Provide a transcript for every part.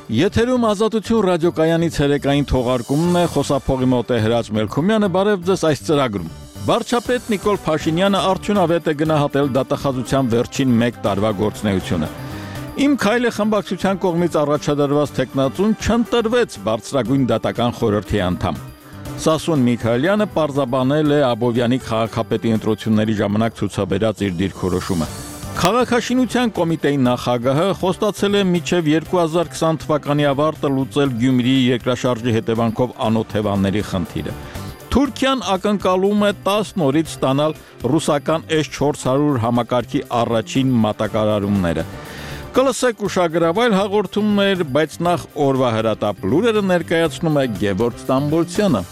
Եթերում Ազատություն ռադիոկայանի ցերեկային թողարկումն է, խոսափողի մոտ է Հրաչ Մելքումյանը, բարև ձեզ այս ծրագրում։ Վարչապետ Նիկոլ Փաշինյանը արդյունավետ է գնահատել դատախազության վերջին 1 տարվա գործունեությունը։ Իմ քայլը խմբակցության կողմից առաջադրված թեկնածուն չընտրվեց բարձրագույն դատական խորհրդի անդամ։ Սասուն Միքայելյանը պարզաբանել է Աբովյանի քաղաքապետի ընտրությունների ժամանակ ցուցաբերած իր դիրքորոշումը։ Քաղաքաշինության կոմիտեի նախագահը խոստացել է մինչև 2020 թվականի ավարտը լուծել Գյումրիի երկրաշարժի հետևանքով անօթևանների խնդիրը։ Թուրքիան ակնկալում է 10 նորից ստանալ ռուսական S-400 համակարգի առաջին մատակարարումները։ Կլսեք ուշագրավ այլ հաղորդումներ, բայց նախ օրվա հրատապ լուրերը ներկայացնում է Գևորգ Ստամբոլցյանը։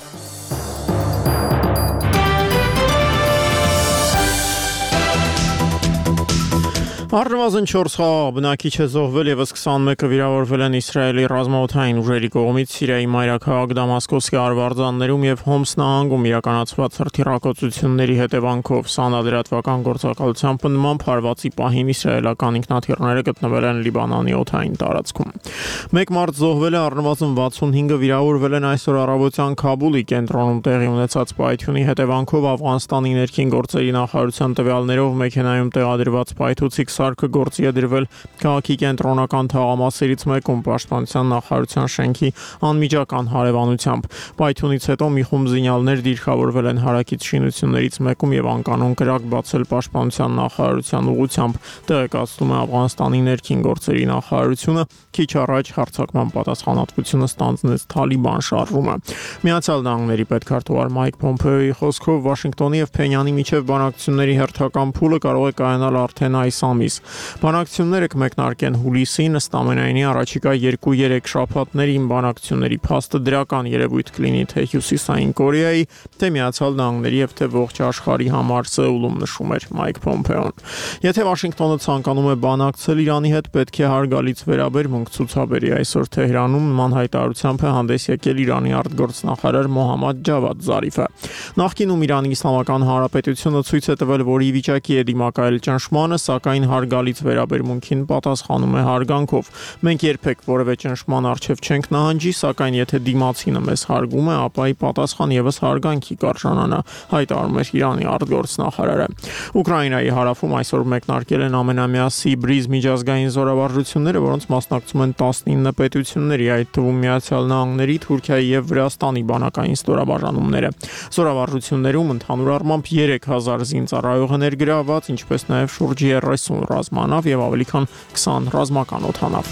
Առնվազն 4 խաղաղ բնակիչ է զոհվել և 21-ը վիրավորվել են Իսրայելի ռազմաօդային ուժերի կողմից Սիրիայի մայրաքաղաք Դամասկոսի արվարձաններում և Հոմս նահանգում իրականացված հրթիռակոծությունների հետևանքով։ Սանադրատվական գործակալության պնդմամբ հարվածի պահին իսրայելական ինքնաթիռները գտնվել են Լիբանանի օդային տարածքում։ 1 մարդ զոհվել է, առնվազն 65-ը վիրավորվել են այսօր առավոտյան Քաբուլի կենտրոնում տեղի ունեցած պայթյունի հետևանքով Աֆղանստանի ներքին գործերի նախարարության տվյալներով մեքենայում տեղադրված պայթուցիկ սարքը գործի է դրվել քաղաքի կենտրոնական թաղամասերից մեկում պաշտպանության նախարարության շենքի անմիջական հարևանությամբ։ Պայթյունից հետո մի խումբ զինյալներ դիրքավորվել են հարակից շինություններից մեկում և անկանոն կրակ բացել պաշտպանության նախարարության ուղղությամբ, տեղեկացնում է Աֆղանստանի ներքին գործերի նախարարությունը։ Քիչ առաջ հարձակման պատասխանատվությունը ստանձնեց Թալիբան շարժումը։ Միացյալ Նահանգների պետքարտուղար Մայք Փոմփեոյի խոսքով Վաշինգտոնի և Փենյանի միջև բանակցությունների հերթական փուլը կարող է կայանալ արդեն այս ամիս։ Բանակցությունները կմեկնարկեն հուլիսին, ըստ ամենայնի առաջիկա 2-3 շաբաթներին բանակցությունների փաստը դրական երևույթ կլինի թե Հյուսիսային Կորեայի, թե Միացյալ Նահանգների և թե ողջ աշխարհի համար, Սեուլում նշում էր Մայք Փոմփեոն։ Եթե Վաշինգտոնը ցանկանում է բանակցել Իրանի հետ, պետք է հարգալից վերաբերմունք ցուցաբերի։ Այսօր Թեհրանում նման հայտարարությամբ է հանդես եկել Իրանի արտգործնախարար Մոհամմադ Ջավադ Զարիֆը։ Նախկինում Իրանի Իսլամական Հանրապետությունը ցույց է տվել, որ ի վիճակի է դիմակայել ճնշմանը, սակայն հարգալից վերաբերմունքին պատասխանում է հարգանքով։ Մենք երբեք որևէ ճնշման առջև չենք նահանջի, սակայն եթե դիմացինը մեզ հարգում է, ապա ի պատասխան ևս հարգանքի կարժանանա, հայտարարում էր Իրանի արտգործնախարարը։ Ուկրաինայի հարավում այսօր մեկնարկել են ամենամյա Սիբրիզ միջազգային զորավարժությունները, որոնց մասնակցում են 19 պետությունների, այդ թվում Միացյալ Նահանգների, Թուրքիայի և Վրաստանի բանակային ստորաբաժանումները։ Զորավարժություններում ընդհանուր առմամբ 3000 զինծառայող է ներգրավված, ինչպես նաև շուրջ 30 ռազմանավ և ավելի քան 20 ռազմական օդանավ։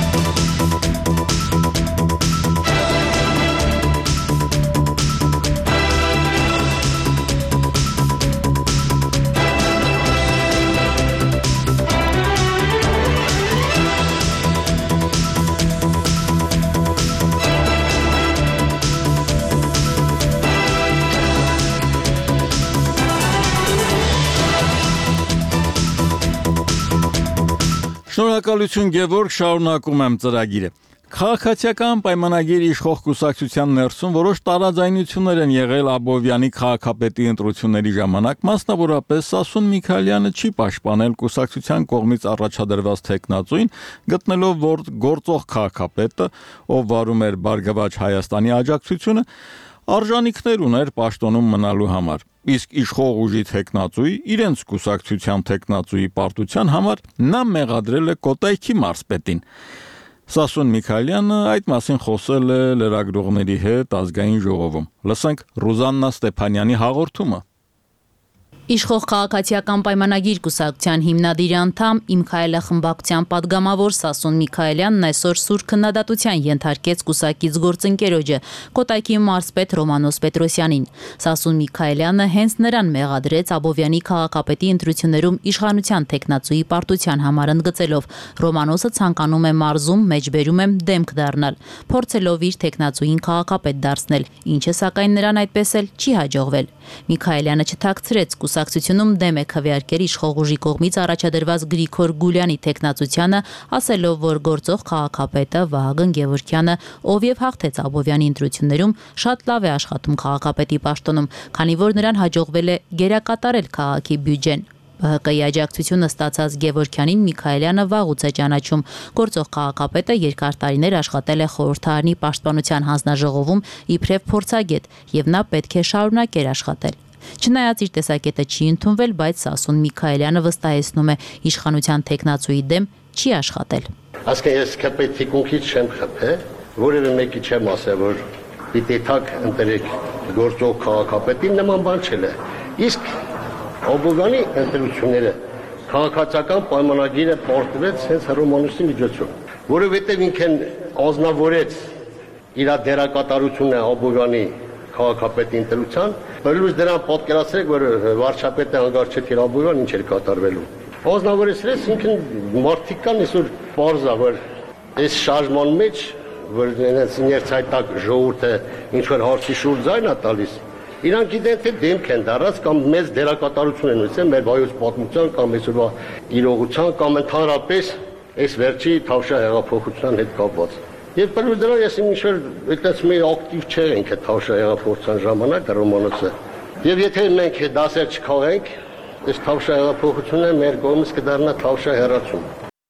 Շնորհակալություն Գևորգ, շարունակում եմ ծրագիրը։ Քաղաքացիական պայմանագիր իշխող կուսակցության ներսում որոշ տարաձայնություններ են եղել Աբովյանի քաղաքապետի ընտրությունների ժամանակ, մասնավորապես Սասուն Միքայելյանը չի պաշտպանել կուսակցության կողմից առաջադրված թեկնածուին, գտնելով, որ գործող քաղաքապետը, ով վարում էր Բարգավաճ Հայաստանի աջակցությունը, արժանինքներ ուներ պաշտոնում մնալու համար։ Իսկ իշխող ուժի թեկնածուի, իրենց կուսակցության թեկնածուի պարտության համար նա մեղադրել է Կոտայքի մարզպետին։ Սասուն Միքայելյանը այդ մասին խոսել է լրագրողների հետ ազգային ժողովում։ Լսենք Ռուզաննա Ստեփանյանի հաղորդումը։ Իշխող քաղաքացիական պայմանագիր կուսակցության հիմնադիր անդամ Իմ քայլը խմբակցության падգամավոր Սասուն Միքայելյանն այսօր սուր քննադատության ենթարկեց կուսակից գործընկերոջը Կոտայքի մարզպետ Ռոմանոս Պետրոսյանին։ Սասուն Միքայելյանը հենց նրան մեղադրեց Աբովյանի քաղաքապետի ընտրություններում իշխանության թեկնածուի պարտության համար ընդգծելով Ռոմանոսը ցանկանում է մարզում մեջբերում եմ դեմք դառնալ, փորձելով իր թեկնածուին քաղաքապետ դարձնել, ինչը սակայն նրան այդպես էլ չի հաջողվել։ Միքայելյանը չթաքցրեց կուսակցությունում դեմ է քվեարկել իշխող ուժի կողմից առաջադրված Գրիգոր Գուլյանի թեկնածությանը, ասելով, որ գործող քաղաքապետը Վահագն Գևորգյանը, ով եւ հաղթեց Աբովյանի ընտրություններում, շատ լավ է աշխատում քաղաքապետի պաշտոնում, քանի որ նրան հաջողվել է գերակատարել քաղաքի բյուջեն։ ԲՀԿ-ի աջակցությունը ստացած Գևորգյանին Միքայելյանը վաղուց է ճանաչում։ Գործող քաղաքապետը երկար տարիներ աշխատել է խորհրդարանի պաշտպանության հանձնաժողովում իբրև փորձագետ, եւ նա պետք է շարունակեր աշխատել։ Չնայած իր տեսակետը չի ընդունվել, բայց Սասուն Միքայելյանը վստահեցնում է, իշխանության տեխնացուի դեմ չի աշխատել։ Ասկե ես կապետի կոնքից չեմ խփել, որևէ մեկի չեմ ասել, որ պիտի թակ ընտրեք գործող քաղաքապետին, նման բան չելը։ Իսկ Օբովյանի ընտրությունները քաղաքացիական պայմանագիրը պարտվեց հենց Հռոմանոսի միջոցով, որովհետև ինքն ազնվորեց իր դերակատարությունը Օբովյանի քաղաքապետի ընտրության, բլուզ դրան պատկերացրեք, որ վարչապետը հանգար չէ Օբովյան ինչ էր կատարվելու։ Ազնվորեցրեց ինքն մարդիկ կան այսօր պարզա, որ այս շարժման մեջ, որ ներցայտակ ժողովուրդը ինչ-որ հարցի շուրջ ձայն է տալիս, իրանք գիտեն, թե դեմք են դարած կամ մեծ դերակատարություն են ունեցել մեր վայոց պատմության կամ այսօրվա իրողության կամ ընդհանրապես այս վերջի Թավշյա հեղափոխության հետ կապված։ Եվ բնույթ դրա ես ինչ-որ այդպես մի ակտիվ չեղենք այդ Թավշյա հեղափոխության ժամանակ Հռոմանոսը։ Եվ եթե մենք դասեր չքաղենք, այս Թավշյա հեղափոխությունը մեր կողմից կդառնա Թավշյա հեռացում։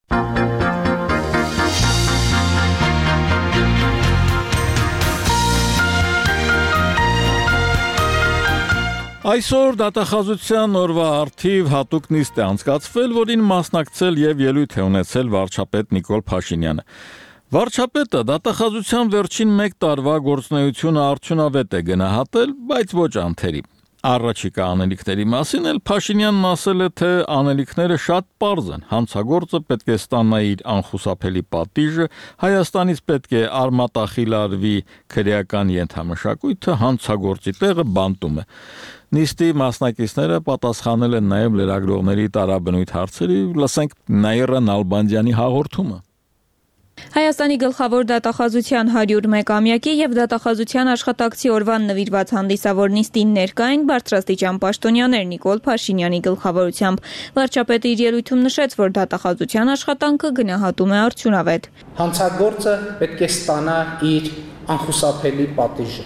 Այսօր դատախազության օրվա առթիվ հատուկ նիստ է անցկացվել, որին մասնակցել եւ ելույթ է ունեցել վարչապետ Նիկոլ Փաշինյանը։ Վարչապետը դատախազության վերջին 1 տարվա գործունեությունը արդյունավետ է գնահատել, բայց ոչ անթերի։ Առաջիկա անելիքների մասին էլ Փաշինյանն ասել է, թե անելիքները շատ պարզ են, հանցագործը պետք է ստանա իր անխուսափելի պատիժը, Հայաստանից պետք է արմատախիլարվի քրեական ենթամշակույթը, հանցագործի տեղը բանտում է։ Նիստի մասնակիցները պատասխանել են նաև լրագրողների տարաբնույթ հարցերի, լսենք Նաիրա Նալբանդյանի հաղորդումը։ Հայաստանի գլխավոր դատախազության 101-ամյակի եւ դատախազության աշխատակցի օրվան նվիրված հանդիսավոր նիստին ներկա են բարձրաստիճան պաշտոնյաներ Նիկոլ Փաշինյանի գլխավորությամբ։ Վարչապետը իր ելույթում նշեց, որ դատախազության աշխատանքը գնահատում է արդյունավետ։ Հանցագործը պետք է ստանա իր անխուսափելի պատիժը։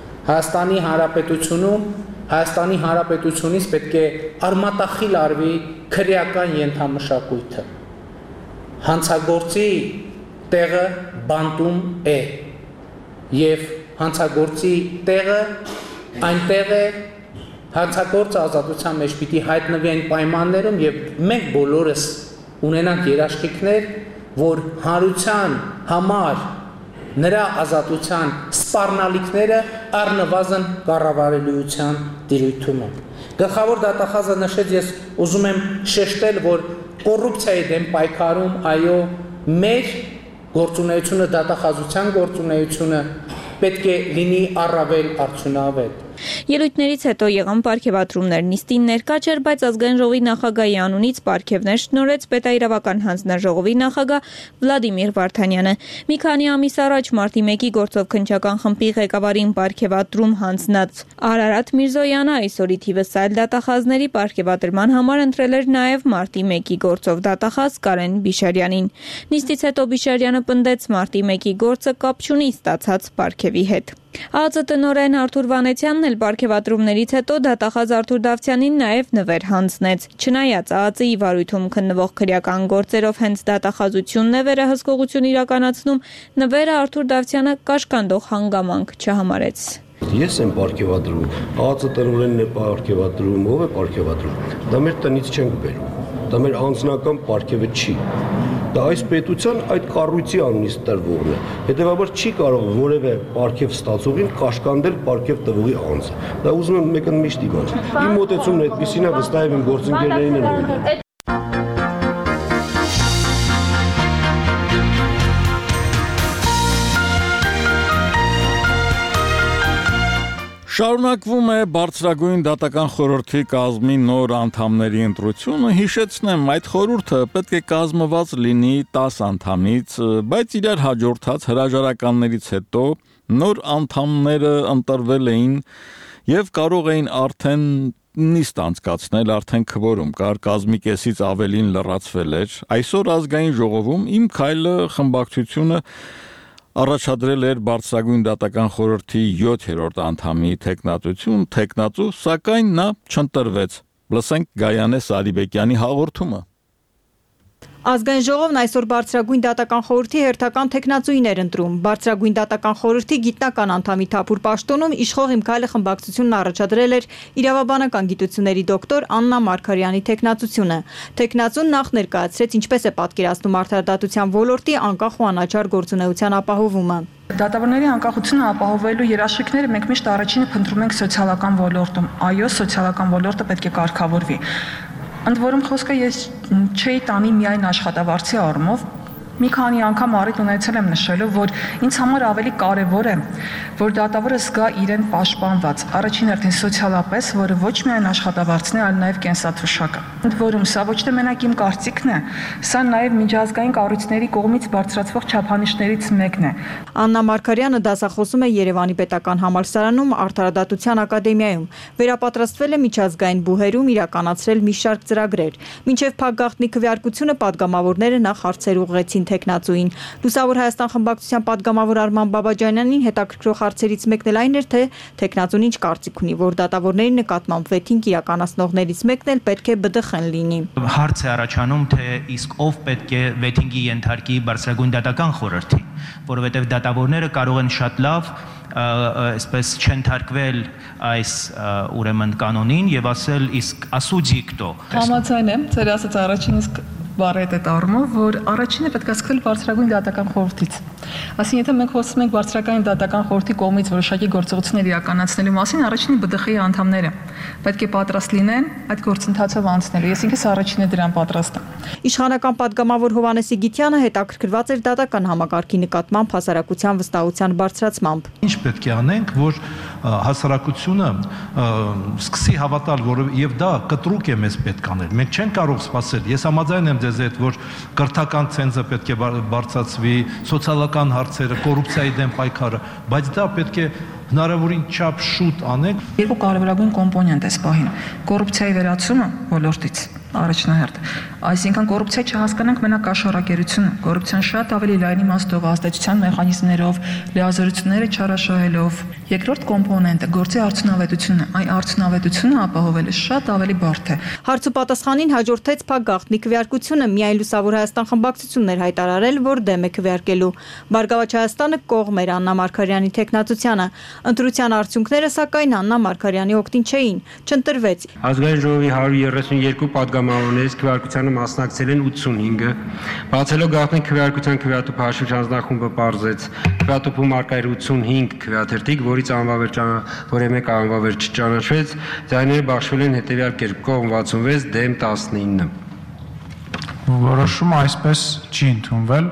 Հայաստանի Հանրապետությունից պետք է արմատախիլ արվի քրեական ենթամշակույթը։ Հանցագործի տեղը բանտում է եւ հանցագործի տեղը այնտեղ է, հանցագործը ազատության մեջ պիտի հայտնվի այն պայմաններում եւ մենք բոլորս ունենանք երաշխիքներ, որ հանրության համար նրա ազատության սպառնալիքները առնվազն կառավարելիության տիրույթում են։ Գլխավոր դատախազը նշեց, ես ուզում եմ շեշտել, որ կոռուպցիայի դեմ պայքարում, այո, մեր գործունեությունը, դատախազության գործունեությունը պետք է լինի առավել արդյունավետ։ Ելույթներից հետո եղան պարգևատրումներ։ Նիստին ներկա չէր, բայց ազգային ժողովի նախագահի անունից պարգևներ շնորհեց պետաիրավական հանձնաժողովի նախագահ Վլադիմիր Վարդանյանը։ Մի քանի ամիս առաջ մարտի 1-ի գործով քննչական խմբի ղեկավարին պարգևատրում հանձնած Արարատ Միրզոյանը այսօր ի թիվս այլ դատախազների պարգևատրման համար ընտրել էր նաև մարտի 1-ի գործով դատախազ Կարեն Բիշարյանին։ Նիստից հետո Բիշարյանը պնդեց մարտի 1-ի գործը կապ չունի ստացած պարգևի հետ։ ԱԱԾ տնօրեն Արթուր Վանեցյանն էլ պարգևատրումներից հետո դատախազ Արթուր Դավթյանին նաև նվեր հանձնեց։ Չնայած ԱԱԾ-ի վարույթում քննվող քրեական գործերով հենց դատախազությունն է վերահսկողություն իրականացնում, նվերը Արթուր Դավթյանը կաշկանդող հանգամանք չհամարեց։ Ես եմ պարգևատրում, ԱԱԾ տնօրենն է պարգևատրում, ով է պարգևատրում։ Դա մեր տնից չենք բերում։ Դա մեր անձնական պարգևը չի։ Դա այս պետության այդ կառույցի անունից տրվողն է։ Հետևաբար չի կարող որևէ պարգև ստացողին կաշկանդել պարգև տվողի անձը։ Դա ուզում եմ մեկը միշտ իմանալ։ Իմ մոտեցումն այդպեսին է, վստահ եմ իմ գործընկերներին են նույնը։ Շարունակվում է բարձրագույն դատական խորհրդի կազմի նոր անդամների ընտրությունը, հիշեցնեմ, այդ խորհուրդը պետք է կազմված լինի 10 անդամից, բայց իրար հաջորդած հրաժարականներից հետո նոր անդամները ընտրվել էին եւ կարող էին արդեն նիստ անցկացնել, արդեն քվորում կար, կազմի կեսից ավելին լրացվել էր։ Այսօր ազգային ժողովում Իմ քայլը խմբակցությունը առաջադրել էր բարձրագույն դատական խորհրդի 7-րդ անդամի թեկնածու, սակայն նա չընտրվեց։ Լսենք Գայանե Սարիբեկյանի հաղորդումը։ Ազգային ժողովն այսօր Բարձրագույն դատական խորհրդի հերթական թեկնածուին էր ընտրում։ Բարձրագույն դատական խորհրդի գիտնական անդամի Թափուր պաշտոնում իշխող Իմ Քայլը խմբակցությունն առաջադրել էր իրավաբանական գիտությունների դոկտոր Աննա Մարգարյանի թեկնածությունը։ Թեկնածուն նախ ներկայացրեց ինչպես է պատկերացնում արդարադատության ոլորտի անկախ ու անաչառ գործունեության ապահովումը։ Դատավորների անկախությունը ապահովելու երաշխիքները մենք միշտ առաջինը փնտրում ենք սոցիալական ոլորտում։ Այո, սոցիալական ոլորտը պետք է կարգավորվի։ Ընդ որում խոսքը ես չէի տանի միայն աշխատավարձի առումով, մի քանի անգամ առիթ ունեցել եմ նշելու, որ ինձ համար ավելի կարևոր է, որ դատավորը զգա իրեն պաշտպանված, առաջին հերթին սոցիալապես, որը ոչ միայն աշխատավարձն է, այլ նաև կենսաթոշակը։ Ընդ որում սա ոչ թե մենակ իմ կարծիքն է, սա նաև միջազգային կառույցների կողմից բարձրացվող չափանիշներից մեկն է։ Աննա Մարգարյանը դասախոսում է Երևանի պետական համալսարանում Արդարադատության ակադեմիայում, վերապատրաստվել է միջազգային բուհերում իրականացրել մի շարք ծրագրեր։ Մինչև փակ գաղտնի քվեարկությունը պատգամավորները նախ հարցեր ուղղեցին թեկնածուին։ Լուսավոր Հայաստան խմբակցության պատգամավոր Արման Բաբաջանյանին հետաքրքրող հարցերից մեկն էլ այն էր, թե թեկնածուն ինչ կարծիք ունի, որ դատավորների նկատմամբ վեթինգ իրականացնողներից մեկն էլ պետք է ԲԴԽ-ն լինի։ Հարց է առաջանում, թե իսկ ով պետք է վեթինգի ենթարկի Բարձրագույն դատական խորհրդին, որովհետև դատավորները կարող են շատ լավ այսպես չընթարկվել այս ուրեմն կանոնին եւ ասել իսկ ասուդի կտո։ Համաձայն եմ, ձեր ասած առաջին իսկ բարետ է առումով, որ առաջինը պետք է սկսել Բարձրագույն դատական խորհրդից։ Այսինքն, եթե մենք խոսում ենք Բարձրագույն դատական խորհրդի կողմից որոշակի գործողություններ իրականացնելու մասին, առաջինը ԲԴԽ-ի անդամները պետք է պատրաստ լինեն այդ գործընթացով անցնելու։ Ես ինքս առաջինը դրան պատրաստ եմ։ Իշխանական պատգամավոր Հովհաննես Իգիթյանը հետաքրքրված էր դատական համակարգի նկատմամբ հասարակության վստահության բարձրացմամբ։ Ինչ պետք է անենք, որ հասարակությունը սկսի հավատալ, որ եւ դա կտրուկ է մեզ պետք անել։ Մենք չենք կարող սпасել։ Ես համաձայն եմ ձեզ հետ, որ կրթական ցենզը պետք է բարձրացվի, սոցիալական հարցերը, կոռուպցիայի դեմ պայքարը, բայց դա պետք է հնարավորին չափ շուտ անենք։ Երկու կարևորագույն կոմպոնենտ է սպահին։ Կոռուպցիայի վերացումը ոլորտից առաջնահերթ։ Այսինքն կոռուպցիա չհասկանանք մենակ աշառակերությունը, կոռուպցիան շատ ավելի լայն իմաստով ազդեցության մեխանիզմներով, լիազորությունները չարաշահելով։ Երկրորդ կոմպոնենտը գործի արդյունավետությունը, այն արդյունավետությունը ապահովելը շատ ավելի բարդ է։ Հարց ու պատասխանին հաջորդեց փակ գաղտնի քվեարկությունը, միայն Լուսավոր Հայաստան խմբակցությունն էր հայտարարել, որ դեմ է քվեարկելու։ Բարգավաճ Հայաստանը կողմ էր Աննա Մարգարյանի թեկնածությանը։ Ընտրության արդյունքները սակայն Աննա Մարգարյանի օգտին չէին, չընտրվեց։ Ազգային ժողովի 132 պատգամավորներից քվեարկությանը մասնակցել են 85-ը։ Բացելով գաղտնի քվեարկության քվեատուփ հաշվիչ հանձնախումբը պարզեց քվեատուփում արկա էր 85 քվեաթերթիկ, որից որևէ անվավեր չճանաչվեց, ձայները բաշխվել են հետևյալ կերպ՝ կողմ 66, դեմ 19։ Որոշումը այսպես չի ընդունվել։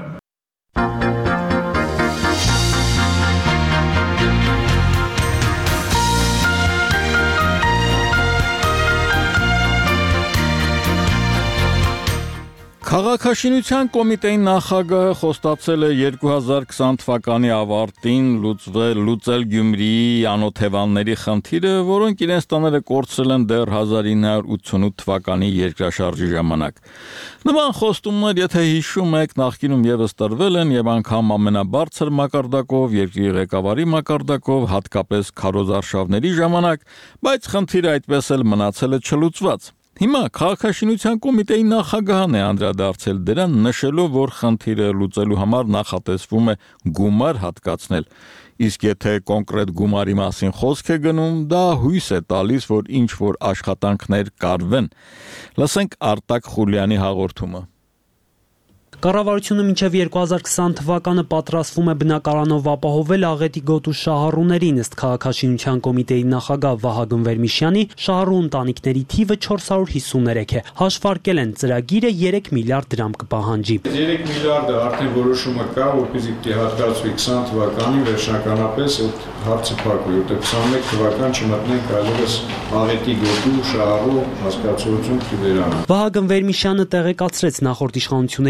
Քաղաքաշինության կոմիտեի նախագահը խոստացել է 2020 թվականի ավարտին լուծել Գյումրիի անօթևանների խնդիրը, որոնք իրենց տները կորցրել են դեռ 1988 թվականի երկրաշարժի ժամանակ։ Նման խոստումներ, եթե հիշում եք, նախկինում եւս տրվել են եւ անգամ ամենաբարձր մակարդակով, երկրի ղեկավարի մակարդակով, հատկապես քարոզարշավների ժամանակ, բայց խնդիրը այդպես էլ մնացել է չլուծված։ Հիմա քաղաքաշինության կոմիտեի նախագահն է անդրադարձել դրան, նշելով, որ խնդիրը լուծելու համար նախատեսվում է գումար հատկացնել։ Իսկ եթե կոնկրետ գումարի մասին խոսք է գնում, դա հույս է տալիս, որ ինչ որ աշխատանքներ կարվեն։ Լսենք Արտակ Խուլյանի հաղորդումը։ Կառավարությունը մինչև 2020 թվականը պատրաստվում է բնակարանով ապահովել Աղետի գոտու շահառուներին, ըստ քաղաքաշինության կոմիտեի նախագահ Վահագն Վերմիշյանի, շահառու ընտանիքների թիվը 453 է։ Հաշվարկել են ծրագիրը 3 միլիարդ դրամ կպահանջի։ 3 միլիարդը արդեն որոշումը կա, որպեսզի դիհատկացվի 20 թվականին վերջնականապես այդ հարցը փակվի, որտեղ 21 թվական չմտնենք այլևս Աղետի գոտու շահառու հասկացություն թիվերանը։ Վահագն Վերմիշյանը տեղեկացրեց նախորդ իշխանությունների ժամանակ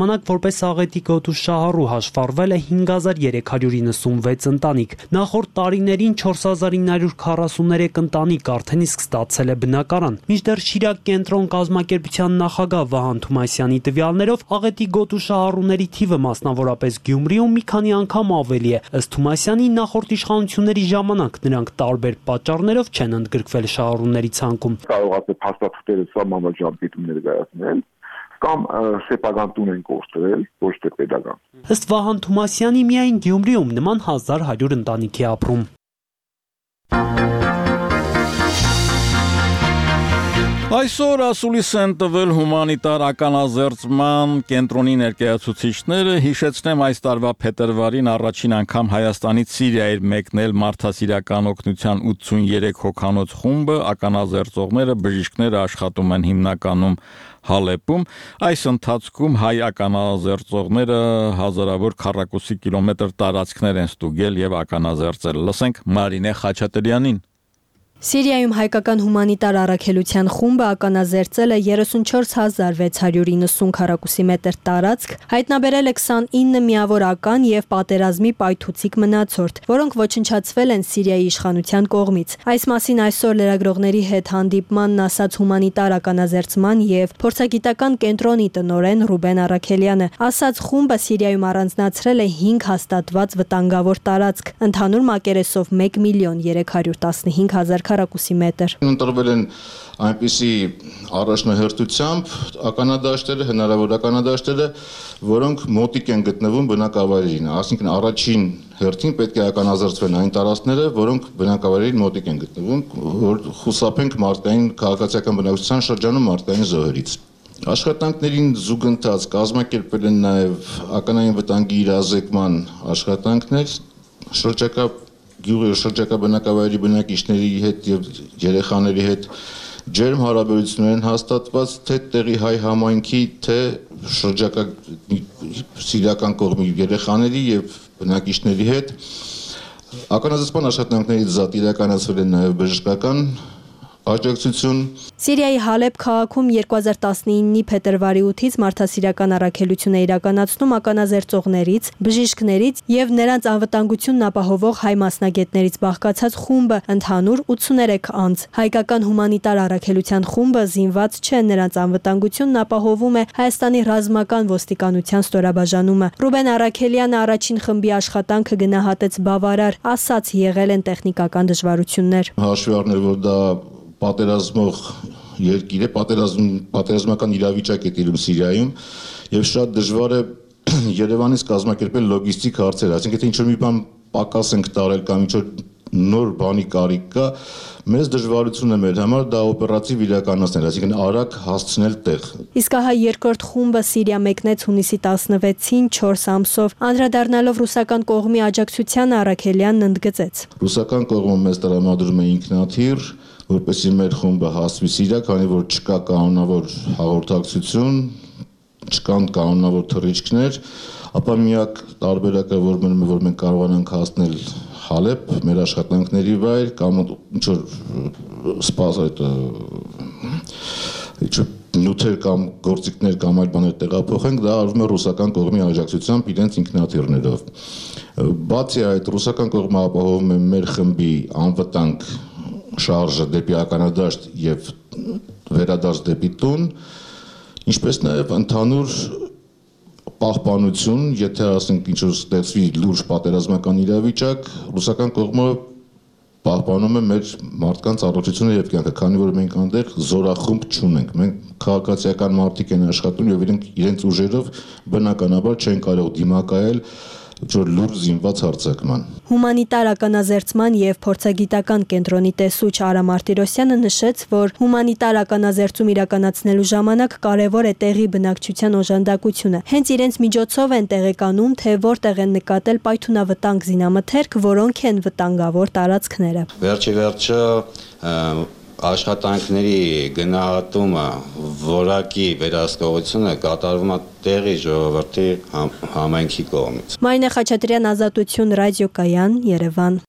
ժամանակ որպես աղետի գոտու շահառու հաշվառվել է 5396 ընտանիք։ Նախորդ տարիներին 4943 ընտանիք արդեն իսկ ստացել է բնակարան։ Մինչդեռ Շիրակ կենտրոն կազմակերպության նախագահ Վահան Թումասյանի տվյալներով աղետի գոտու շահառուների թիվը մասնավորապես Գյումրիում մի քանի անգամ ավելի է։ Ըստ Թումասյանի նախորդ իշխանությունների ժամանակ նրանք տարբեր պատճառներով չեն ընդգրկվել շահառուների ցանկում։ Կարողացել փաստաթղթերը սահմանված ժամկետում ներկայացնել կամ սեփական տուն են կորցրել, ոչ թե պետական։ Ըստ Վահան Թումասյանի միայն Գյումրիում նման 1100 ընտանիք է ապրում։ Այսօր ասուլիս են տվել հումանիտար ականազերծման կենտրոնի ներկայացուցիչները, հիշեցնեմ այս տարվա փետրվարին առաջին անգամ Հայաստանից Սիրիայից մեկնել մարդասիրական օգնության 83 հոգանոց խումբը, ականազերծողները, բժիշկները աշխատում են հիմնականում Հալեպում, այս ընթացքում հայ ականազերծողները հազարավոր քառակուսի կիլոմետր տարածքներ են ստուգել եւ ականազերծել։ Լսենք Մարինե Խաչատրյանին։ Սիրիայում հայկական հումանիտար առաքելության խումբը ականազերծել է 34690 քառակուսի մետր տարածք, հայտնաբերել է 29 միավոր ական եւ պատերազմի պայթուցիկ մնացորդ, որոնք ոչնչացվել են Սիրիայի իշխանության կողմից։ Այս մասին այսօր լրագրողների հետ հանդիպմանն ասաց հումանիտար ականազերծման եւ փորձագիտական կենտրոնի տնօրեն Ռուբեն Առաքելյանը։ Ասաց խումբը Սիրիայում առանձնացրել է 5 հաստատված վտանգավոր տարածք, ընդհանուր մակերեսով 1.315.000 քառակուսի մետր։ Ընտրվել են այնպիսի առաջնահերթությամբ ականադաշտերը, հնարավոր ականադաշտերը, որոնք մոտիկ են գտնվում բնակավայրերին, այսինքն առաջին հերթին պետք է ականազերծվեն այն տարածքները, որոնք բնակավայրերին մոտիկ են գտնվում, որ խուսափենք մարդկային քաղաքացիական բնակչության շրջանում մարդկային զոհերից։ Աշխատանքներին զուգընթաց կազմակերպել են նաև ականային վտանգի իրազեկման աշխատանքներ, գյուղի շրջակա բնակավայրի բնակիչների հետ եւ երեխաների հետ ջերմ հարաբերություններ են հաստատված թե տեղի հայ համայնքի, թե շրջակա սիրիական կողմի երեխաների եւ բնակիչների հետ։ Ականազերծման աշխատանքների զատ իրականացվել են նաեւ բժշկական աջակցություն։ Սիրիայի Հալեբ քաղաքում 2019-ի փետրվարի 8-ից մարդասիրական առաքելություն է իրականացնում ականազերծողներից, բժիշկներից եւ նրանց անվտանգությունն ապահովող հայ մասնագետներից բաղկացած խումբը, ընդհանուր 83 անձ։ Հայկական հումանիտար առաքելության խումբը զինված չէ, նրանց անվտանգությունն ապահովում է Հայաստանի ռազմական ոստիկանության ստորաբաժանումը։ Ռուբեն Առաքելյանը առաջին խմբի աշխատանքը գնահատեց բավարար, ասաց եղել են տեխնիկական դժվարություններ։ Հաշվի առնել, որ դա պատերազմող երկիր է, պատերազմական իրավիճակ է տիրում Սիրիայում եւ շատ դժվար է Երևանից կազմակերպել լոգիստիկ հարցեր, այսինքն եթե ինչ-որ մի բան պակաս ենք տարել կամ ինչ-որ նոր բանի կարիք կա, մեծ դժվարություն է մեր համար դա օպերատիվ իրականացնել, այսինքն արագ հասցնել տեղ։ Իսկ ահա երկրորդ խումբը Սիրիա մեկնեց հունիսի 16-ին 4 ամսով, անդրադառնալով ռուսական կողմի աջակցությանը Առաքելյանն ընդգծեց։ Ռուսական կողմը մեզ տրամադրում է ինքնաթիռ, որպեսզի մեր խումբը հասվի Սիրիա, քանի որ չկա կանոնավոր հաղորդակցություն, չկան կանոնավոր թռիչքներ, ապա միակ տարբերակը, որ մենք կարողանանք հասնել Հալեբ, մեր աշխատանքների վայր կամ նյութեր կամ գործիքներ կամ այլ բաներ տեղափոխենք, դա արվում է ռուսական կողմի աջակցությամբ իրենց ինքնաթիռներով։ Բացի այդ, ռուսական կողմը ապահովում է մեր խմբի անվտանգ շարժը դեպի ականադաշտ եւ վերադարձ դեպի տուն, ինչպես նաեւ ընդհանուր պահպանություն, եթե ասենք ինչ-որ ստեղծվի լուրջ պատերազմական իրավիճակ, ռուսական կողմը պահպանում է մեր մարդկանց առողջությունը եւ կյանքը, քանի որ մենք այնտեղ զորախումբ չունենք։ Մենք քաղաքացիական մարդիկ են աշխատում եւ իրենց ուժերով բնականաբար չեն կարող դիմակայել լուրջ զինված հարձակման։ Հումանիտար ականազերծման եւ փորձագիտական կենտրոնի տեսուչ Արա Մարտիրոսյանը նշեց, որ հումանիտար ականազերծում իրականացնելու ժամանակ կարևոր է տեղի բնակչության օժանդակությունը։ Հենց իրենց միջոցով են տեղեկանում, թե որտեղ են նկատել պայթունավտանգ զինամթերք, որոնք են վտանգավոր տարածքները։ Վերջը աշխատանքների գնահատումը, որակի վերահսկողությունը կատարվում է տեղի ժողովրդի համայնքի կողմից։ Մարինե Խաչատրյան, Ազատություն, ռադիոկայան, Երևան։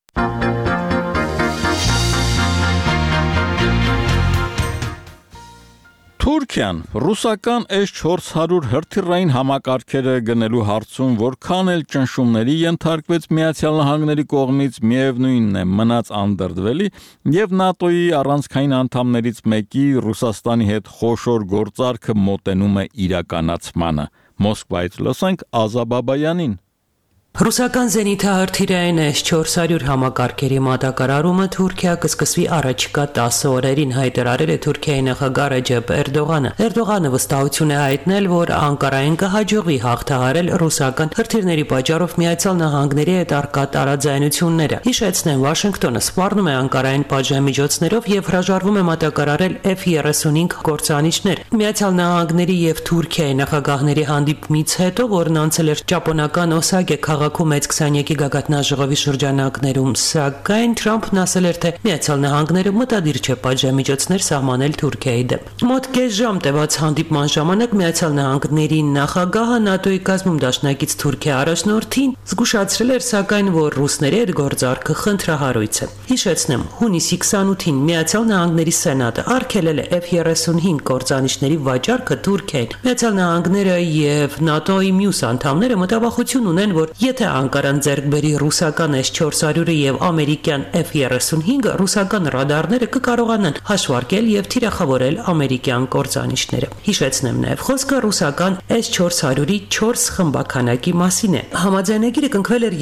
Թուրքիան ռուսական S-400 հրթիռային համակարգերը գնելու հարցում որքան էլ ճնշումների ենթարկվեց Միացյալ Նահանգների կողմից, միևնույնն է մնաց անդրդվելի եւ ՆԱՏՕ-ի առանցքային անդամներից մեկի Ռուսաստանի հետ խոշոր գործարքը մոտենում է իրականացմանը։ Մոսկվայից լսենք Ազա Բաբայանին։ Ռուսական զենիթահրթիռային S-400 համակարգերի մատակարարումը Թուրքիա կսկսվի առաջիկա 10 օրերին, հայտարարել է Թուրքիայի նախագահ Ռեջեփ Էրդողանը։ Էրդողանը վստահություն է հայտնել, որ Անկարային կհաջողվի հաղթահարել ռուսական հրթիռների պատճառով Միացյալ Նահանգների հետ առկա տարաձայնությունները։ Հիշեցնեմ, Վաշինգտոնը սպառնում է Անկարային պատժամիջոցներով եւ հրաժարվում է մատակարարել F-35 կործանիչներ։ Միացյալ Նահանգների եւ Թուրքիայի նախագահների հանդիպումից հետո, որն անցել էր ճապոնական Օսագե քաղաքում մեծ 22-ի գագաթնաժողովի շրջանակներում, սակայն Թրամփն ասել էր, թե Միացյալ Նահանգները մտադիր չէ պատժամիջոցներ սահմանել Թուրքիայի դեմ։ Մոտ կես ժամ տևած հանդիպման ժամանակ Միացյալ Նահանգների նախագահը ՆԱՏՕ-ի կազմում դաշնակից Թուրքիա առաջնորդին զգուշացրել էր, սակայն, որ ռուսների հետ գործարքը խնդրահարույց է։ Հիշեցնեմ, հունիսի 28-ին Միացյալ Նահանգների Սենատը արգելել է F-35 կործանիչների վաճառքը Թուրքիային։ Միացյալ Նահանգները եւ ՆԱՏՕ-ի մյուս անդամները մտավախություն ունեն, որ եթե Անկարան ձեռք բերի ռուսական S-400-ը եւ ամերիկյան F-35-ը, ռուսական ռադարները կկարողանան հաշվարկել եւ թիրախավորել ամերիկյան կործանիչները։ Հիշեցնեմ նաեւ, խոսքը ռուսական S-400-ի 4 խմբականակի մասին է։ Համաձայնագիրը կնքվել էր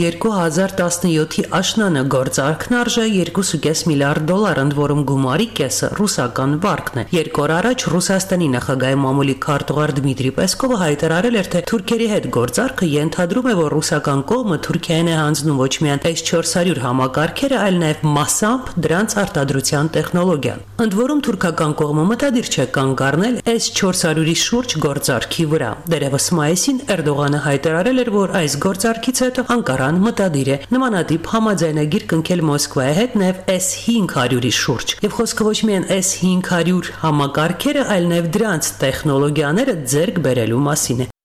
2017-ի աշնանը, գործարքն արժե $2.5 միլիարդ, ընդ որում գումարի կեսը ռուսական վարկն է։ Երկու օր առաջ Ռուսաստանի նախագահի մամուլի քարտուղար Դմիտրի Պեսկովը հայտարարել էր, թե Թուրքիայի հետ գործարքը ենթադրում է, որ ռուսական կողմը Թուրքիային է հանձնում ոչ միայն S-400 համակարգերը, այլ նաև մասամբ դրանց արտադրության տեխնոլոգիան։ Ընդ որում թուրքական կողմը մտադիր չէ կանգ առնել S-400-ի շուրջ գործարքի վրա։ Դերևս մայիսին Էրդողանը հայտարարել էր, որ այս գործարքից հետո Անկարան մտադիր է նմանատիպ համաձայնագիր կնքել Մոսկվայի հետ նաև S-500-ի շուրջ։ Եվ խոսքը ոչ միայն S-500 համակարգերը, այլ նաև դրանց տեխնոլոգիաները ձեռք բերելու մասին է։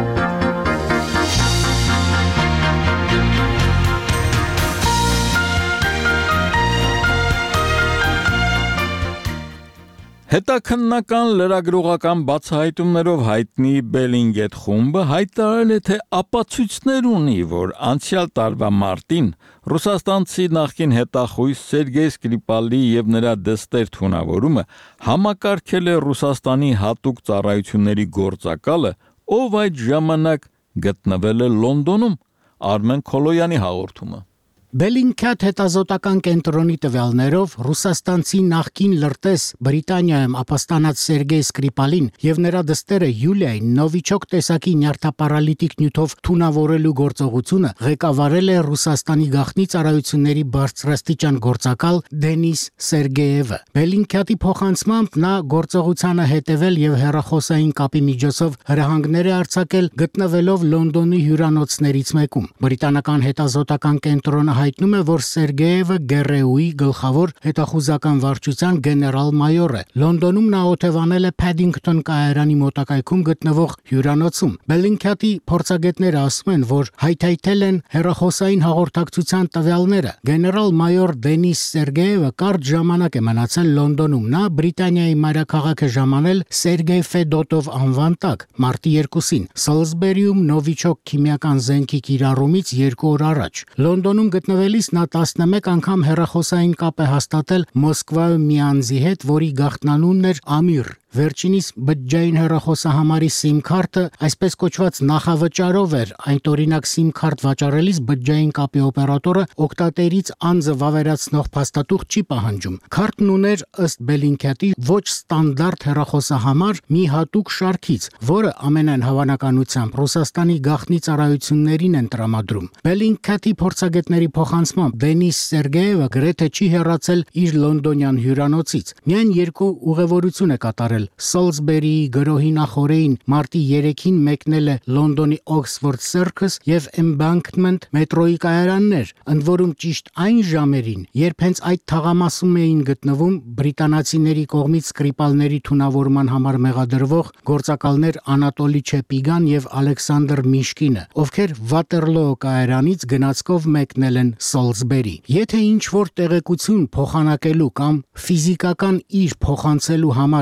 Հետաքննական լրագրողական բացահայտումներով հայտնի Bellingcat խումբը հայտարարել է, թե ապացույցներ ունի, որ անցյալ տարվա մարտին ռուսաստանցի նախկին հետախույզ Սերգեյ Սկրիպալի եւ նրա դստեր թունավորումը համակարգել է Ռուսաստանի հատուկ ծառայությունների գործակալը, ով այդ ժամանակ գտնվել է Լոնդոնում։ Արմեն Քոլոյանի հաղորդումը։ Bellingcat հետազոտական կենտրոնի տվյալներով ռուսաստանցի նախկին լրտես Բրիտանիայում ապաստանած Սերգեյ Սկրիպալին եւ նրա դստերը Յուլիային նովիչոկ տեսակի նյարդապարալիտիկ նյութով թունավորելու գործողությունը ղեկավարել է Ռուսաստանի գաղտնի ծառայությունների բարձրաստիճան գործակալ Դենիս Սերգեևը։ Bellingcat-ի փոխանցմամբ նա գործողությանը հետևել եւ հեռախոսային կապի միջոցով հրահանգներ է արձակել գտնվելով Լոնդոնի հյուրանոցներից մեկում։ Բրիտանական հետազոտական կենտրոնը հայտնում է, որ Սերգեևը ԳՌՈ-ի գլխավոր հետախուզական վարչության գեներալ-մայոր է։ Լոնդոնում նա օթևանել է Փեդինգթոն կայարանի մոտակայքում գտնվող հյուրանոցում։ Bellingcat-ի փորձագետները ասում են, որ հայթայթել են հեռախոսային հաղորդակցության տվյալները։ Գեներալ-մայոր Դենիս Սերգեևը կարճ ժամանակ է մնացել Լոնդոնում։ Նա Բրիտանիայի մայրաքաղաք է ժամանել Սերգեյ Ֆեդոտով անվան տակ մարտի 2-ին Սոլսբերիում նովիչոկ քիմիական զենքի կիրառումից 2 օր առաջ։ Լոնդոնում գտնվելիս նա 11 անգամ հեռախոսային կապ է հաստատել Մոսկվայում մի անձի հետ, որի գաղտնանունն էր Ամիր։ Վերջինիս բջջային հեռախոսահամարի SIM քարտը այսպես կոչված նախավճարով էր, այդ օրինակ SIM քարտ վաճառելիս բջջային կապի օպերատորը օգտատերից անձը վավերացնող փաստաթուղթ չի պահանջում։ Քարտն ուներ ըստ Bellingcat-ի ոչ ստանդարտ հեռախոսահամար մի հատուկ շարքից, որը ամենայն հավանականությամբ Ռուսաստանի գաղտնի ծառայություններին են տրամադրում։ Bellingcat-ի փորձագետների փոխանցմամբ Դենիս Սերգեևը գրեթե չի հեռացել իր լոնդոնյան հյուրանոցից։ Միայն 2 ուղևորություն է կատարել Սոլսբերիի գրոհի նախօրեին մարտի 3-ին մեկնել է Լոնդոնի Oxford Circus եւ Embankment մետրոյի կայարաններ, ընդ որում ճիշտ այն ժամերին, երբ հենց այդ թաղամասում էին գտնվում բրիտանացիների կողմից Սկրիպալների թունավորման համար մեղադրվող գործակալներ Անատոլի Չեպիգան եւ Ալեքսանդր Միշկինը, ովքեր Վատերլո կայարանից գնացքով մեկնել են Սոլսբերի։ Եթե ինչ որ տեղեկություն փոխանակելու կամ ֆիզիկական իր փոխանցելու համար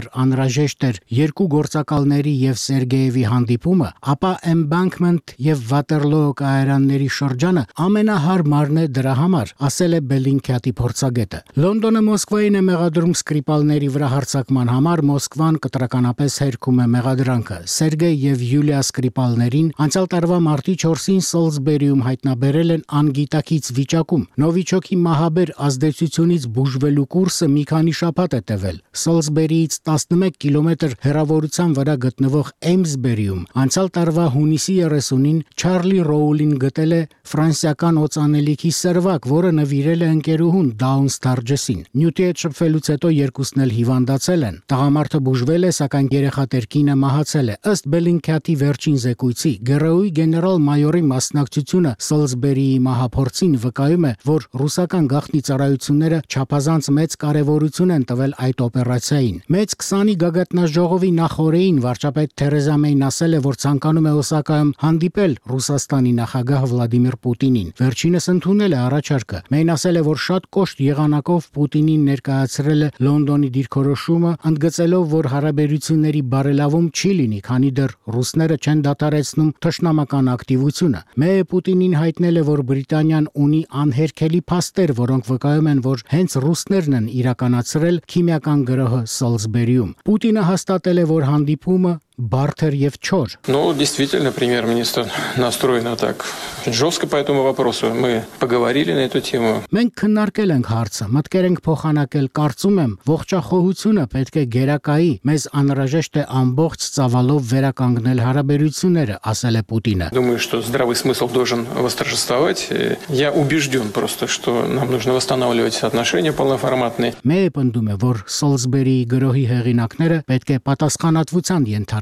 անհրաժեշտ էր երկու գործակալների եւ Սերգեևի հանդիպումը, ապա Embankment եւ Waterloo կայարանների շրջանը ամենահարմարն է դրա համար, ասել է Bellingcat-ի փորձագետը։ Լոնդոնը Մոսկվային է մեղադրում Սկրիպալների վրա հարձակման համար, Մոսկվան կտրականապես հերքում է մեղադրանքը։ Սերգեյ եւ Յուլիա Սկրիպալներին անցյալ տարվա մարտի 4-ին Սոլսբերիում հայտնաբերել են անգիտակից վիճակում։ Նովիչոկի մահաբեր ազդեցությունից բուժվելու կուրսը մի քանի շաբաթ է տևել։ Սոլսբերիից 11 կիլոմետր հեռավորության վրա գտնվող Էյմսբերիում անցյալ տարվա հունիսի 30-ին Չարլի Ռոուլին գտել է ֆրանսիական օծանելիքի սերվակ, որը նվիրել է ընկերուհուն Down Sturgesին։ Նյութի հետ շփվելուց հետո երկուսն էլ հիվանդացել են։ Տղամարդը բուժվել է, սակայն երեխատերկինը մահացել է։ Ըստ Bellingcat-ի վերջին զեկույցի, Գերոյի գեներալ-մայորի մասնակցությունը Սոլսբերիի մահափորձին վկայում է, որ ռուսական գաղտնի ծառայությունները չափազանց մեծ կարևորություն են տվել այդ օպերացիային։ Մեծ 20-ի գագաթնաժողովի նախօրեին վարչապետ Թերեզա Մեյն ասել է, որ ցանկանում է Օսակայում հանդիպել Ռուսաստանի նախագահ Վլադիմիր Պուտինին։ Վերջինս ընդունել է առաջարկը։ Մեյն ասել է, որ շատ կոշտ եղանակով Պուտինին ներկայացրել է Լոնդոնի դիրքորոշումը, ընդգծելով, որ հարաբերությունների բարելավում չի լինի, քանի դեռ ռուսները չեն դադարեցնում թշնամական ակտիվությունը։ Մեյը Պուտինին հայտնել է, որ Բրիտանիան ունի անհերքելի փաստեր, որոնք վկայում են, որ հենց ռուսներն են իրականացրել քիմիական գրոհը Սոլսբերիում։ Պուտինը հաստատել է, որ հանդիպումը Бартер եւ չոր։ Ну, действительно, премьер-министр настроена так жестко по этому вопросу. Мы поговорили на эту тему. Մենք քննարկել ենք հարցը, մտքեր ենք փոխանակել, կարծում եմ, ողջախոհությունը պետք է գերակայի, մեզ անհրաժեշտ է ամբողջ ծավալով վերականգնել հարաբերությունները, ասել է Պուտինը։ Думаю, что здравый смысл должен восторжествовать. Я убежден просто, что нам нужно восстанавливать отношения полноформатные. Մեյը պնդում է, որ Սոլսբերիի գրոհի հեղինակները պետք է պատասխանատվության ենթարկվեն։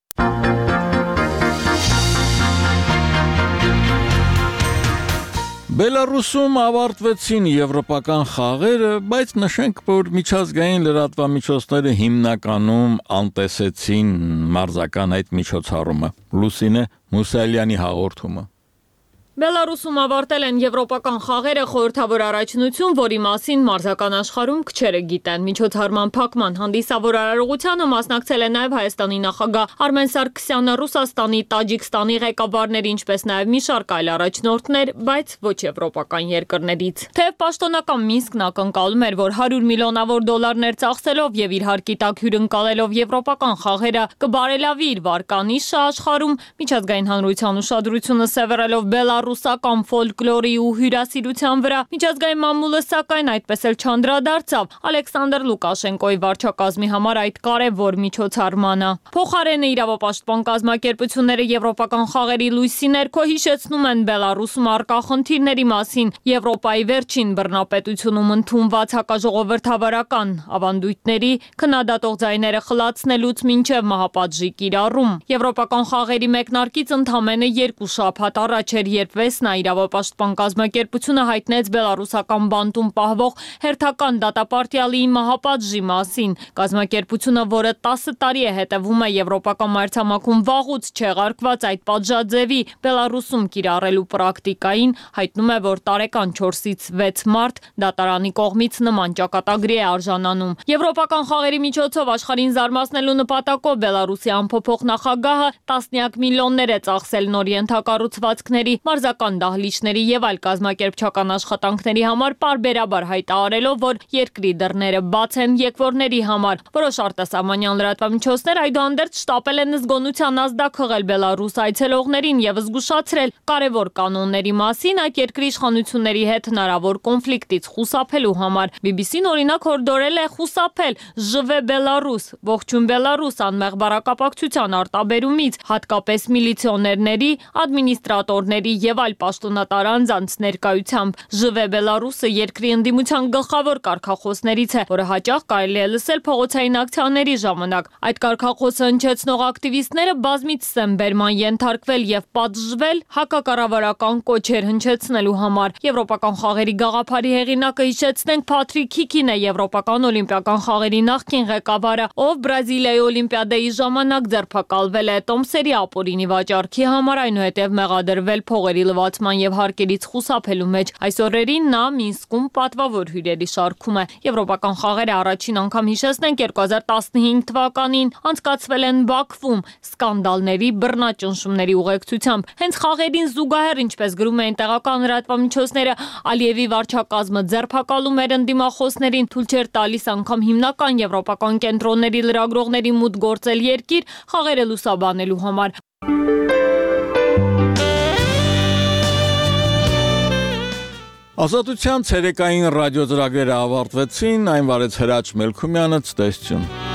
Բելարուսում ավարտվեցին եվրոպական խաղերը, բայց նշենք, որ միջազգային լրատվամիջոցները հիմնականում անտեսեցին մարզական այդ միջոցառումը։ Լուսինե Մուսալյանի հաղորդումը։ Բելարուսում ավարտել են եվրոպական խաղերը խորհրդավոր առաջնություն, որի մասին մարզական աշխարհում քչերը գիտեն։ Միջոցառման փակման հանդիսավոր արարողությանը մասնակցել է նաև Հայաստանի նախագահ Արմեն Սարգսյանը, Ռուսաստանի, Տաջիկստանի ղեկավարներ, ինչպես նաև մի շարք այլ առաջնորդներ, բայց ոչ եվրոպական երկրներից։ Թեև պաշտոնական Մինսկն ակնկալում էր, որ 100 միլիոնավոր դոլարներ ծախսելով եւ իր հարկի տակ հյուրընկալելով եվրոպական խաղերը կբարելավի իր վարկանիշը աշխարհում, միջազգային հանրության ուշադրությունը սևեռելով ռուսական ֆոլկլորի ու հյուրասիրության վրա միջազգային մամուլը սակայն այդպես էլ չանդրադարձավ Ալեքսանդր Լուկաշենկոյի վարչակազմի համար այդ կարևոր միջոցառմանը։ Փոխարենը իրավապաշտպան կազմակերպությունները եվրոպական խաղերի լույսի ներքո հիշեցնում են Բելարուսում առկա խնդիրների մասին Եվրոպայի վերջին բռնապետությունում ընդունված հակաժողովրդավարական ավանդույթների քննադատող ձայները խլացնելուց մինչև մահապատժի կիրառում։ Եվրոպական խաղերի մեկնարկից ընդամենը 2 շաբաթ առաջ էր, երբ Վեսնա իրավապաշտպան կազմակերպությունը հայտնեց բելարուսական բանտում պահվող հերթական դատապարտյալի մահապատժի մասին։ Կազմակերպությունը, որը 10 տարի է հետևում է եվրոպական մայրցամաքում վաղուց չեղարկված այդ պատժաձևի Բելարուսում կիրառելու պրակտիկային, հայտնում է, որ տարեկան 4-ից 6 մարդ դատարանի կողմից նման ճակատագրի է արժանանում։ Եվրոպական խաղերի միջոցով աշխարհին զարմացնելու նպատակով Բելարուսի անփոփոխ նախագահը տասնյակ միլիոններ է ծախսել նոր ենթակառուցվածքների, մարզական դահլիճների եւ այլ կազմակերպչական աշխատանքների համար պարբերաբար հայտարարելով, որ երկրի դռները բաց են եկվորների համար։ Որոշ արտասահմանյան լրատվամիջոցներ այդուհանդերձ շտապել են զգոնության ազդակ խղել Բելարուս այցելողներին եւ զգուշացրել կարևոր կանոնների մասին այդ երկրի իշխանությունների հետ հնարավոր կոնֆլիկտից խուսափելու համար։ BBC-ն օրինակ հորդորել է խուսափել «Ժվե Բելարուս» ողջույն Բելարուս անմեղ բառակապակցության արտաբերումից, հատկապես միլիցիոներների, ադմինիստրատորների եւ այլ պաշտոնատար անձանց ներկայությամբ։ «Ժվե Բելարուսը» երկրի ընդդիմության գլխավոր կարգախոսներից է, որը հաճախ կարելի է լսել փողոցային ակցիաների ժամանակ։ Այդ կարգախոսը հնչեցնող ակտիվիստները բազմիցս են բերման ենթարկվել եւ պատժվել հակակառավարական կոչեր հնչեցնելու համար։ Եվրոպական խաղերի գաղափարի հեղինակը, հիշեցնենք, Փատրիկ Հիկին է, Եվրոպական օլիմպիական խաղերի նախկին ղեկավարը, ով Բրազիլիայի օլիմպիադայի ժամանակ ձերբակալվել է տոմսերի ապօրինի վաճառքի համար, այնուհետև մեղադրվել փողերի ծրագրերի լվացման եւ հարկերից խուսափելու մեջ։ Այս օրերին նա Մինսկում պատվավոր հյուրերի շարքում է։ Եվրոպական խաղերը առաջին անգամ հիշեցնենք 2015 թվականին անցկացվել են Բաքվում սկանդալների բռնաճնշումների ուղեկցությամբ։ Հենց խաղերին զուգահեռ, ինչպես գրում էին տեղական լրատվամիջոցները, Ալիևի վարչակազմը ձերբակալում էր ընդդիմախոսներին, թույլ չէր տալիս անգամ հիմնական եվրոպական կենտրոնների լրագրողների մուտք գործել երկիր խաղերը լուսաբանելու համար։ Ազատության ցերեկային ռադիոծրագրերը ավարտվեցին, այն վարեց Հրաչ Մելքումյանը, ցտեսություն։